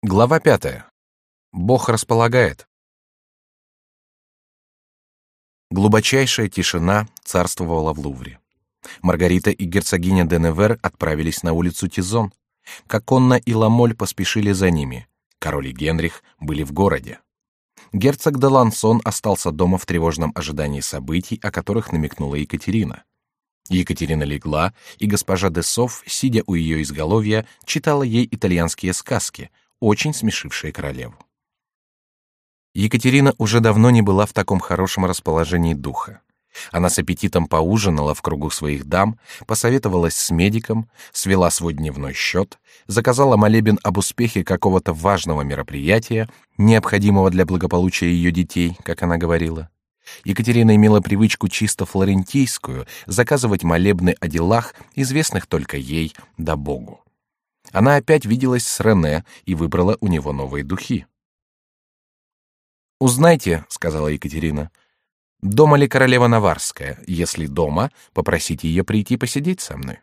Глава 5. Бог располагает. Глубочайшая тишина царствовала в Лувре. Маргарита и герцогиня де Невер отправились на улицу Тизон. Коконна и Ламоль поспешили за ними. Король и Генрих были в городе. Герцог де Лансон остался дома в тревожном ожидании событий, о которых намекнула Екатерина. Екатерина легла, и госпожа де Соф, сидя у ее изголовья, читала ей итальянские сказки, очень смешившие королеву. Екатерина уже давно не была в таком хорошем расположении духа. Она с аппетитом поужинала в кругу своих дам, посоветовалась с медиком, свела свой дневной счет, заказала молебен об успехе какого-то важного мероприятия, необходимого для благополучия ее детей, как она говорила. Екатерина имела привычку чисто флорентийскую заказывать молебны о делах, известных только ей да Богу. Она опять виделась с Рене и выбрала у него новые духи. «Узнайте, — сказала Екатерина, — дома ли королева Наварская? Если дома, попросите ее прийти посидеть со мной».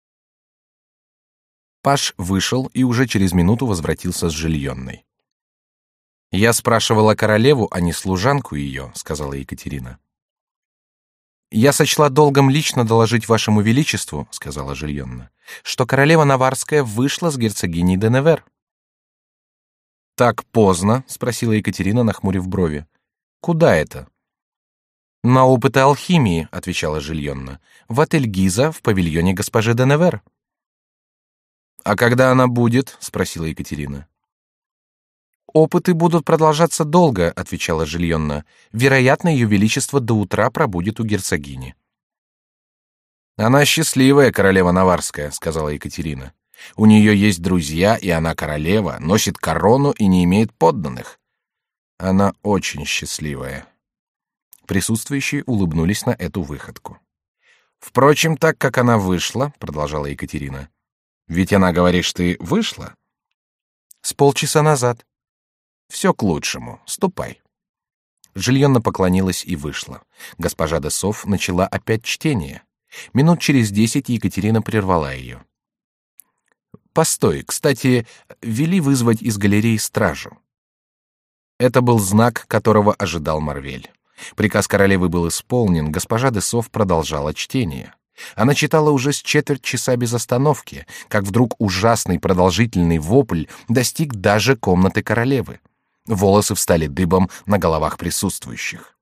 Паж вышел и уже через минуту возвратился с Жильонной. «Я спрашивала королеву, а не служанку ее, — сказала Екатерина. «Я сочла долгом лично доложить вашему величеству, — сказала Жильонна, — что королева Наварская вышла с герцогиней де Невер». «Так поздно? — спросила Екатерина, нахмурив брови. — Куда это?» «На опыты алхимии, — отвечала Жильонна, — в отель Гиза в павильоне госпожи де Невер». «А когда она будет? — спросила Екатерина. «Опыты будут продолжаться долго, — отвечала Жильонна. — Вероятно, ее величество до утра пробудет у герцогини». «Она счастливая, королева Наварская, — сказала Екатерина. У нее есть друзья, и она королева, носит корону и не имеет подданных. Она очень счастливая». Присутствующие улыбнулись на эту выходку. «Впрочем, так как она вышла, — продолжала Екатерина, — ведь она, говоришь, ты вышла?» «С полчаса назад». «Все к лучшему. Ступай». Жильонна поклонилась и вышла. Госпожа де Соф начала опять чтение. Минут через 10 Екатерина прервала ее. «Постой, кстати, вели вызвать из галереи стражу». Это был знак, которого ожидал Марвель. Приказ королевы был исполнен, госпожа де Соф продолжала чтение. Она читала уже с четверть часа без остановки, как вдруг ужасный продолжительный вопль достиг даже комнаты королевы. Волосы встали дыбом на головах присутствующих.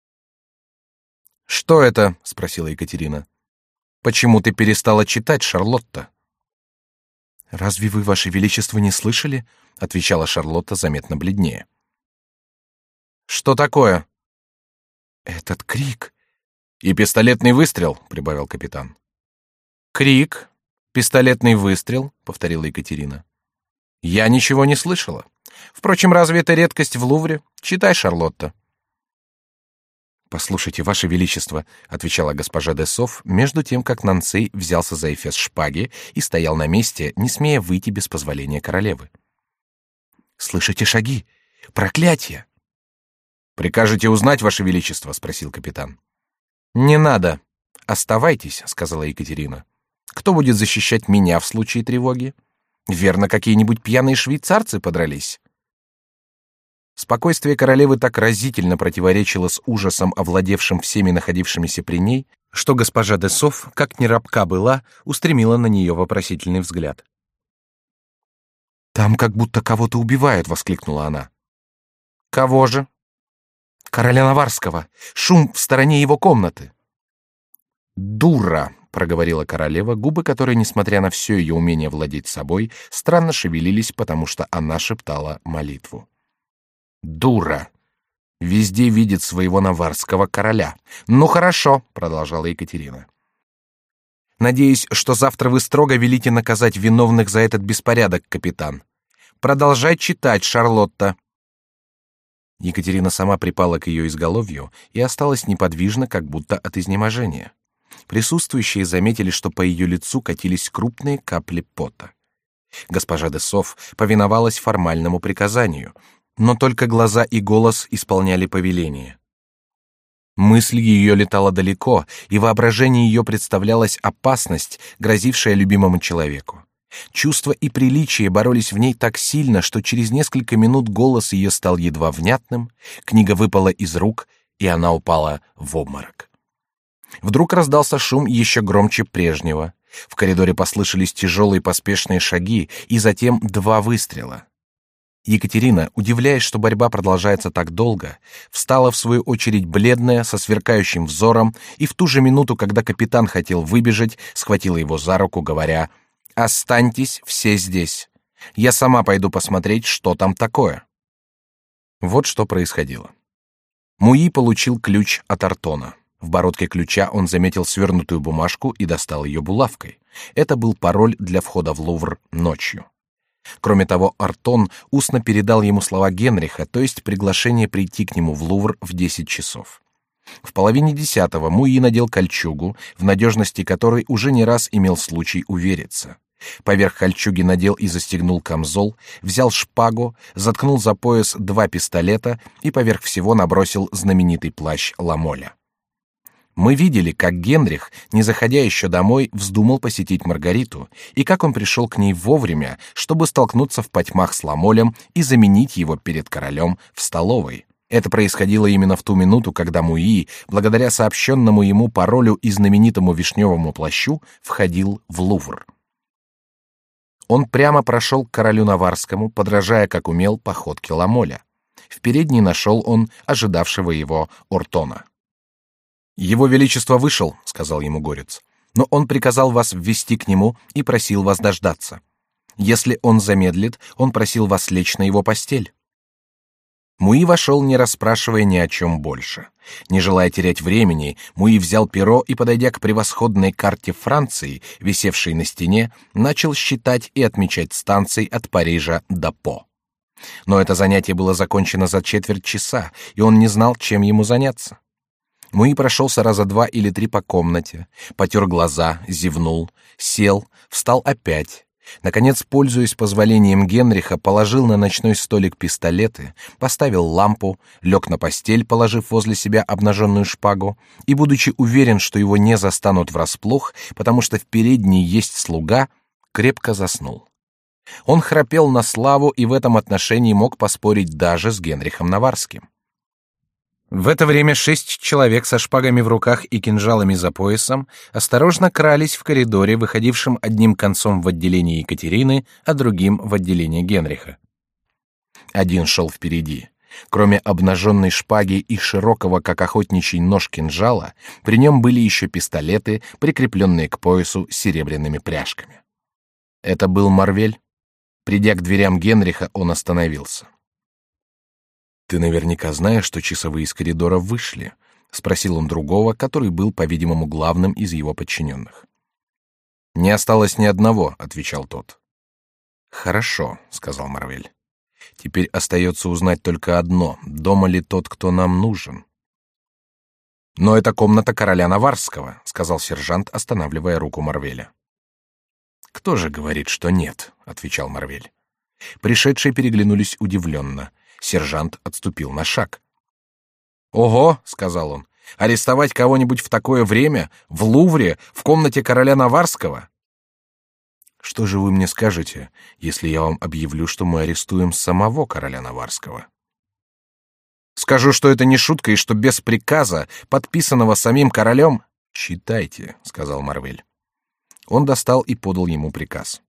«Что это?» — спросила Екатерина. «Почему ты перестала читать, Шарлотта?» «Разве вы, ваше величество, не слышали?» — отвечала Шарлотта заметно бледнее. «Что такое?» «Этот крик». «И пистолетный выстрел», — прибавил капитан. «Крик, пистолетный выстрел», — повторила Екатерина. «Я ничего не слышала. Впрочем, разве это редкость в Лувре? Читай, Шарлотта». «Послушайте, ваше величество», — отвечала госпожа де Соф, между тем, как Нансей взялся за эфес шпаги и стоял на месте, не смея выйти без позволения королевы. «Слышите шаги? Проклятие!» «Прикажете узнать, ваше величество?» — спросил капитан. «Не надо. Оставайтесь», — сказала Екатерина. «Кто будет защищать меня в случае тревоги? Верно, какие-нибудь пьяные швейцарцы подрались». Спокойствие королевы так разительно противоречило с ужасом, овладевшим всеми находившимися при ней, что госпожа де Соф, как ни робка была, устремила на нее вопросительный взгляд. «Там как будто кого-то убивают», — воскликнула она. «Кого же?» «Короля Наварского. Шум в стороне его комнаты». «Дура!» — проговорила королева, губы которой, несмотря на все ее умение владеть собой, странно шевелились, потому что она шептала молитву. «Дура! Везде видит своего наварского короля. Ну хорошо», — продолжала Екатерина. «Надеюсь, что завтра вы строго велите наказать виновных за этот беспорядок, капитан. Продолжай читать, Шарлотта». Екатерина сама припала к ее изголовью и осталась неподвижна, как будто от изнеможения. Присутствующие заметили, что по ее лицу катились крупные капли пота. Госпожа де Соф повиновалась формальному приказанию, но только глаза и голос исполняли повеление. Мысль ее летала далеко, и воображению ее представлялась опасность, грозившая любимому человеку. Чувство и приличие боролись в ней так сильно, что через несколько минут голос ее стал едва внятным, книга выпала из рук, и она упала в обморок. Вдруг раздался шум еще громче прежнего. В коридоре послышались тяжелые поспешные шаги, и затем 2 выстрела. Екатерина, удивляясь, что борьба продолжается так долго, встала в свою очередь бледная, со сверкающим взором, и в ту же минуту, когда капитан хотел выбежать, схватила его за руку, говоря: «Останьтесь все здесь. Я сама пойду посмотреть, что там такое». Вот что происходило. Муи получил ключ от Артона. В бородке ключа он заметил свернутую бумажку и достал ее булавкой. Это был пароль для входа в Лувр ночью. Кроме того, Артон устно передал ему слова Генриха, то есть приглашение прийти к нему в Лувр в 10 часов. В 9:30 Муи надел кольчугу, в надежности которой уже не раз имел случай увериться. Поверх кольчуги надел и застегнул камзол, взял шпагу, заткнул за пояс 2 пистолета и поверх всего набросил знаменитый плащ Ламоля. Мы видели, как Генрих, не заходя еще домой, вздумал посетить Маргариту, и как он пришел к ней вовремя, чтобы столкнуться в потьмах с Ламолем и заменить его перед королем в столовой. Это происходило именно в ту минуту, когда Муи, благодаря сообщенному ему паролю и знаменитому вишневому плащу, входил в Лувр. Он прямо прошел к королю Наварскому, подражая, как умел, походке Ламоля. В передней нашел он ожидавшего его Ортона. «Его Величество вышел», — сказал ему горец, «но он приказал вас ввести к нему и просил вас дождаться. Если он замедлит, он просил вас лечь на его постель». Муи вошел, не расспрашивая ни о чем больше. Не желая терять времени, Муи взял перо и, подойдя к превосходной карте Франции, висевшей на стене, начал считать и отмечать станции от Парижа до По. Но это занятие было закончено за четверть часа, и он не знал, чем ему заняться. Муи прошелся раза 2 или 3 по комнате, потер глаза, зевнул, сел, встал опять. Наконец, пользуясь позволением Генриха, положил на ночной столик пистолеты, поставил лампу, лег на постель, положив возле себя обнаженную шпагу, и, будучи уверен, что его не застанут врасплох, потому что в передней есть слуга, крепко заснул. Он храпел на славу и в этом отношении мог поспорить даже с Генрихом Наварским. В это время 6 человек со шпагами в руках и кинжалами за поясом осторожно крались в коридоре, выходившем одним концом в отделение Екатерины, а другим в отделение Генриха. Один шел впереди. Кроме обнаженной шпаги и широкого, как охотничий нож, кинжала, при нем были еще пистолеты, прикрепленные к поясу серебряными пряжками. Это был Марвель. Придя к дверям Генриха, он остановился. «Ты наверняка знаешь, что часовые из коридора вышли?» — спросил он другого, который был, по-видимому, главным из его подчиненных. «Не осталось ни одного», — отвечал тот. «Хорошо», — сказал Марвель. «Теперь остается узнать только одно: дома ли тот, кто нам нужен?» «Но это комната короля Наварского», — сказал сержант, останавливая руку Марвеля. «Кто же говорит, что нет?» — отвечал Марвель. Пришедшие переглянулись удивленно. Сержант отступил на шаг. «Ого!» — сказал он. «Арестовать кого-нибудь в такое время? В Лувре? В комнате короля Наварского?» «Что же вы мне скажете, если я вам объявлю, что мы арестуем самого короля Наварского?» «Скажу, что это не шутка и что без приказа, подписанного самим королем...» «Читайте», — сказал Марвель. Он достал и подал ему приказ.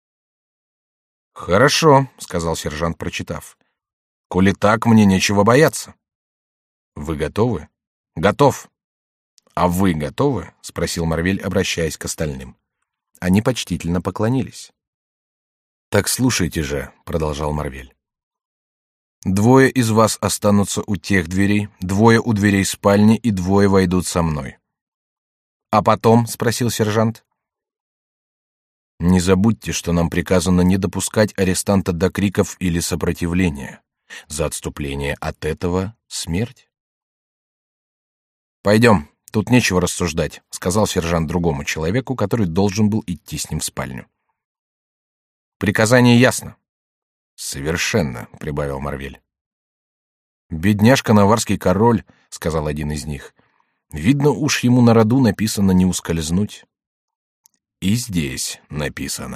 «Хорошо», — сказал сержант, прочитав. «Коли так, мне нечего бояться». «Вы готовы?» «Готов». «А вы готовы?» — спросил Марвель, обращаясь к остальным. Они почтительно поклонились. «Так слушайте же», — продолжал Марвель. «2 из вас останутся у тех дверей, 2 у дверей спальни и 2 войдут со мной». «А потом?» — спросил сержант. «Не забудьте, что нам приказано не допускать арестанта до криков или сопротивления. За отступление от этого — смерть». «Пойдем, тут нечего рассуждать», — сказал сержант другому человеку, который должен был идти с ним в спальню. «Приказание ясно». «Совершенно», — прибавил Марвель. «Бедняжка наварский король», — сказал один из них. «Видно, уж ему на роду написано не ускользнуть». «И здесь написано»,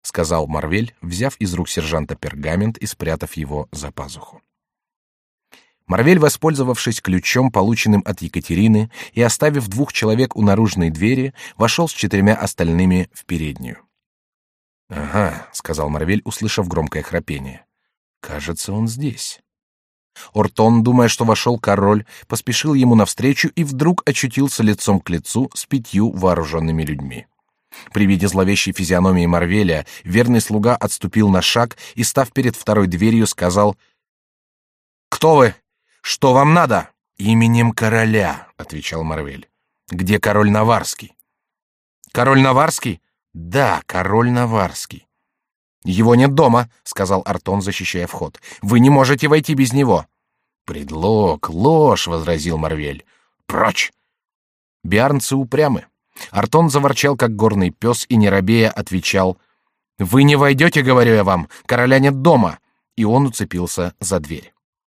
сказал Марвель, взяв из рук сержанта пергамент и спрятав его за пазуху. Марвель, воспользовавшись ключом, полученным от Екатерины, и оставив 2 человек у наружной двери, вошел с 4 остальными в переднюю. «Ага», — сказал Марвель, услышав громкое храпение. «Кажется, он здесь». Ортон, думая, что вошел король, поспешил ему навстречу и вдруг очутился лицом к лицу с 5 вооруженными людьми. При виде зловещей физиономии Марвеля верный слуга отступил на шаг и, став перед второй дверью, сказал: «Кто вы? Что вам надо?» «Именем короля», — отвечал Марвель. «Где король Наварский?» «Король Наварский?» «Да, король Наварский». «Его нет дома», — сказал Ортон, защищая вход. «Вы не можете войти без него». «Предлог, ложь», — возразил Марвель. «Прочь!» Биарнцы упрямы. Ортон заворчал, как горный пес, и, не робея, отвечал: «Вы не войдете, говорю я вам, короля нет дома». И он уцепился за дверь.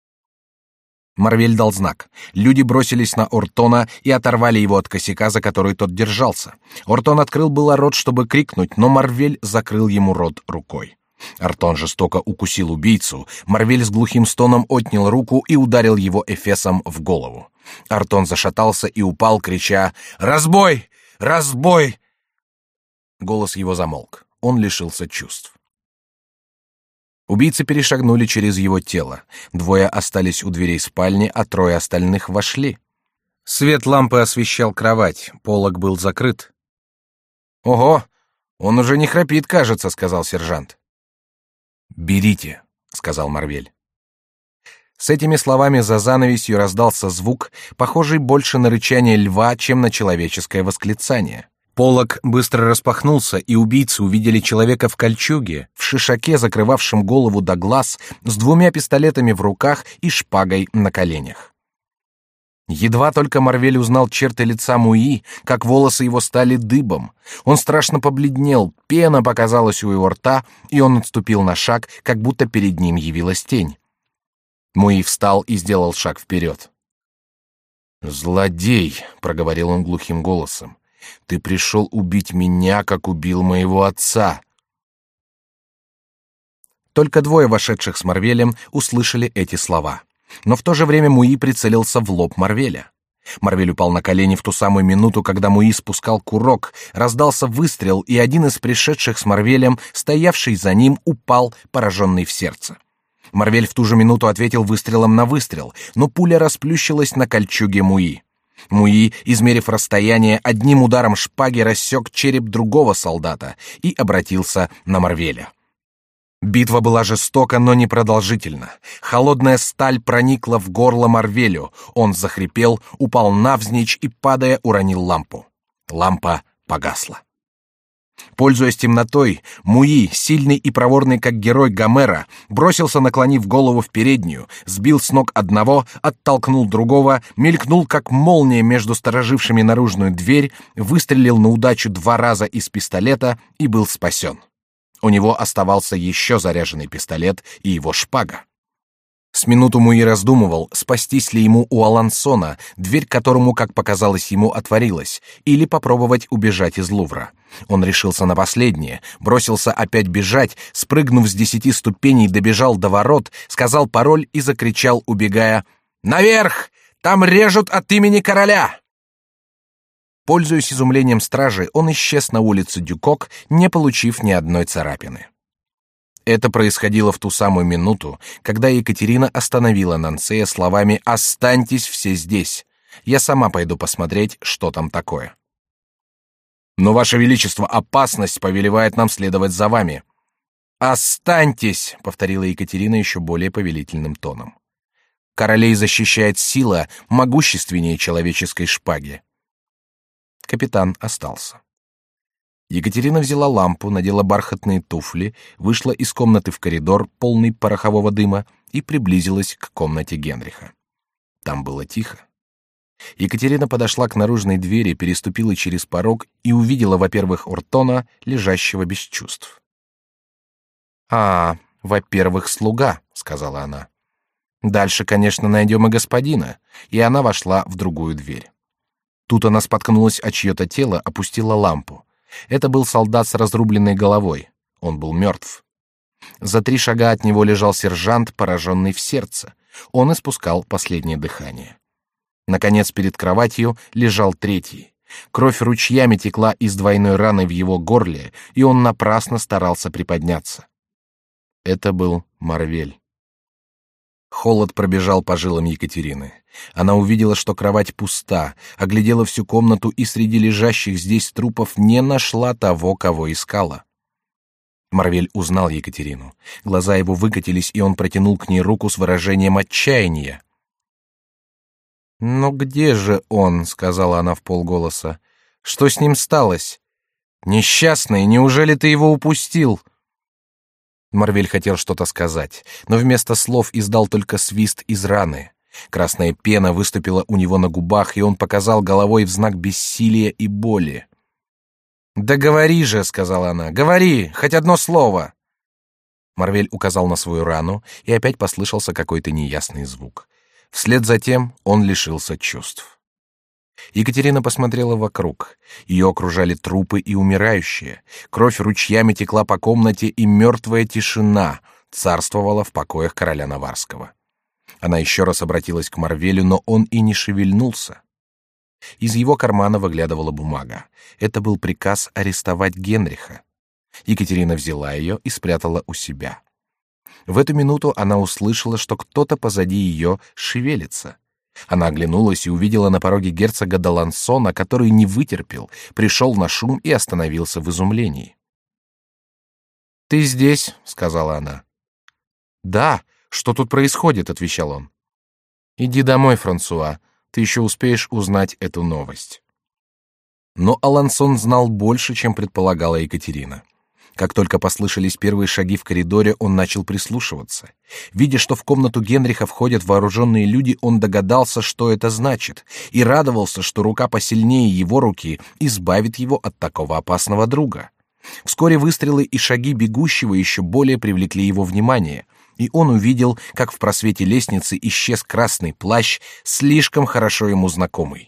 Марвель дал знак. Люди бросились на Ортона и оторвали его от косяка, за который тот держался. Ортон открыл было рот, чтобы крикнуть, но Марвель закрыл ему рот рукой. Ортон жестоко укусил убийцу. Марвель с глухим стоном отнял руку и ударил его эфесом в голову. Ортон зашатался и упал, крича: «Разбой! Разбой!» Голос его замолк. Он лишился чувств. Убийцы перешагнули через его тело. 2 остались у дверей спальни, а 3 остальных вошли. Свет лампы освещал кровать, полог был закрыт. «Ого! Он уже не храпит, кажется», — сказал сержант. «Берите», — сказал Марвель. С этими словами за занавесью раздался звук, похожий больше на рычание льва, чем на человеческое восклицание. Полог быстро распахнулся, и убийцы увидели человека в кольчуге, в шишаке, закрывавшем голову до глаз, с 2 пистолетами в руках и шпагой на коленях. Едва только Марвель узнал черты лица Муи, как волосы его стали дыбом. Он страшно побледнел, пена показалась у его рта, и он отступил на шаг, как будто перед ним явилась тень. Муи встал и сделал шаг вперед. «Злодей!» — проговорил он глухим голосом. «Ты пришел убить меня, как убил моего отца!» Только 2 вошедших с Марвелем услышали эти слова. Но в то же время Муи прицелился в лоб Марвеля. Марвель упал на колени в ту самую минуту, когда Муи спускал курок, раздался выстрел, и один из пришедших с Марвелем, стоявший за ним, упал, пораженный в сердце. Марвель в ту же минуту ответил выстрелом на выстрел, но пуля расплющилась на кольчуге Муи. Муи, измерив расстояние, одним ударом шпаги рассек череп другого солдата и обратился на Марвеля. Битва была жестока, но непродолжительна. Холодная сталь проникла в горло Марвелю. Он захрипел, упал навзничь и, падая, уронил лампу. Лампа погасла. Пользуясь темнотой, Муи, сильный и проворный, как герой Гомера, бросился, наклонив голову в переднюю, сбил с ног одного, оттолкнул другого, мелькнул, как молния между сторожившими наружную дверь, выстрелил на удачу 2 раза из пистолета и был спасен. У него оставался еще заряженный пистолет и его шпага. С минуту Муи раздумывал, спастись ли ему у Алансона, дверь которому, как показалось ему, отворилась, или попробовать убежать из Лувра. Он решился на последнее, бросился опять бежать, спрыгнув с 10 ступеней, добежал до ворот, сказал пароль и закричал, убегая: «Наверх! Там режут от имени короля!» Пользуясь изумлением стражи, он исчез на улице Дюкок, не получив ни одной царапины. Это происходило в ту самую минуту, когда Екатерина остановила Нансея словами: «Останьтесь все здесь. Я сама пойду посмотреть, что там такое». «Но, Ваше Величество, опасность повелевает нам следовать за вами». «Останьтесь», — повторила Екатерина еще более повелительным тоном. «Королей защищает сила, могущественнее человеческой шпаги». Капитан остался. Екатерина взяла лампу, надела бархатные туфли, вышла из комнаты в коридор, полный порохового дыма, и приблизилась к комнате Генриха. Там было тихо. Екатерина подошла к наружной двери, переступила через порог и увидела, во-первых, Ортона, лежащего без чувств. Во-первых, слуга», — сказала она. «Дальше, конечно, найдем и господина», и она вошла в другую дверь. Тут она споткнулась о чье-то тело, опустила лампу. Это был солдат с разрубленной головой. Он был мертв. За 3 шага от него лежал сержант, пораженный в сердце. Он испускал последнее дыхание. Наконец, перед кроватью лежал третий. Кровь ручьями текла из двойной раны в его горле, и он напрасно старался приподняться. Это был Марвель. Холод пробежал по жилам Екатерины. Она увидела, что кровать пуста, оглядела всю комнату и среди лежащих здесь трупов не нашла того, кого искала. Марвель узнал Екатерину. Глаза его выкатились, и он протянул к ней руку с выражением отчаяния. «Но где же он?» — сказала она вполголоса. «Что с ним сталось? Несчастный, неужели ты его упустил?» Марвель хотел что-то сказать, но вместо слов издал только свист из раны. Красная пена выступила у него на губах, и он показал головой в знак бессилия и боли. «Да говори же», — сказала она, — «говори, хоть одно слово». Марвель указал на свою рану, и опять послышался какой-то неясный звук. Вслед за тем он лишился чувств. Екатерина посмотрела вокруг. Ее окружали трупы и умирающие. Кровь ручьями текла по комнате, и мертвая тишина царствовала в покоях короля Наварского. Она еще раз обратилась к Марвелю, но он и не шевельнулся. Из его кармана выглядывала бумага. Это был приказ арестовать Генриха. Екатерина взяла ее и спрятала у себя. В эту минуту она услышала, что кто-то позади ее шевелится. Она оглянулась и увидела на пороге герцога d'Аленçона, который не вытерпел, пришел на шум и остановился в изумлении. «Ты здесь?» — сказала она. «Да. Что тут происходит?» — отвечал он. «Иди домой, Франсуа. Ты еще успеешь узнать эту новость». Но Алансон знал больше, чем предполагала Екатерина. Как только послышались первые шаги в коридоре, он начал прислушиваться. Видя, что в комнату Генриха входят вооруженные люди, он догадался, что это значит, и радовался, что рука посильнее его руки избавит его от такого опасного друга. Вскоре выстрелы и шаги бегущего еще более привлекли его внимание, и он увидел, как в просвете лестницы исчез красный плащ, слишком хорошо ему знакомый.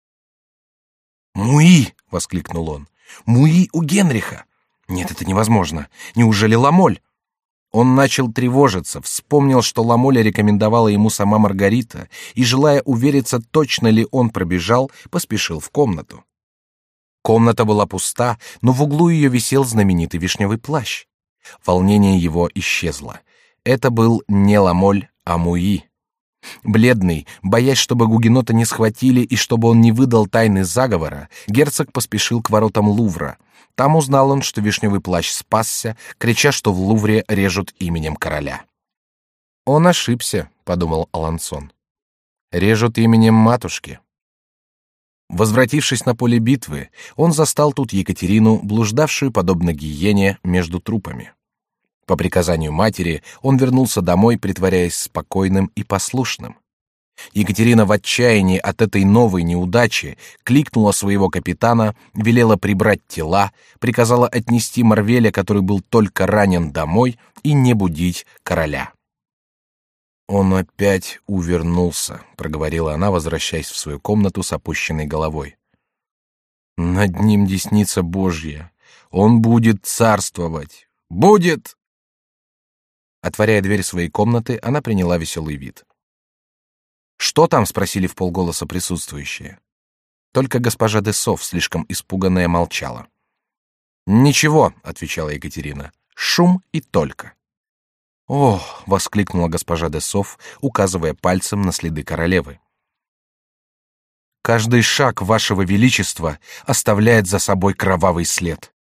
«Муи!» — воскликнул он. «Муи у Генриха! Нет, это невозможно. Неужели Ламоль?» Он начал тревожиться, вспомнил, что Ламоля рекомендовала ему сама Маргарита, и, желая увериться, точно ли он пробежал, поспешил в комнату. Комната была пуста, но в углу ее висел знаменитый вишневый плащ. Волнение его исчезло. Это был не Ламоль, а Муи. Бледный, боясь, чтобы гугенота не схватили и чтобы он не выдал тайны заговора, герцог поспешил к воротам Лувра. Там узнал он, что вишневый плащ спасся, крича, что в Лувре режут именем короля. «Он ошибся», — подумал Алансон. «Режут именем матушки». Возвратившись на поле битвы, он застал тут Екатерину, блуждавшую, подобно гиене, между трупами. По приказанию матери он вернулся домой, притворяясь спокойным и послушным. Екатерина в отчаянии от этой новой неудачи кликнула своего капитана, велела прибрать тела, приказала отнести Марвеля, который был только ранен, домой, и не будить короля. «Он опять увернулся», — проговорила она, возвращаясь в свою комнату с опущенной головой. «Над ним десница Божья. Он будет царствовать. Будет!» Отворяя дверь своей комнаты, она приняла веселый вид. «Что там?» — спросили вполголоса присутствующие. Только госпожа де Соф, слишком испуганная, молчала. «Ничего», — отвечала Екатерина, — «шум и только». «О!» — воскликнула госпожа де Соф, указывая пальцем на следы королевы. «Каждый шаг вашего величества оставляет за собой кровавый след.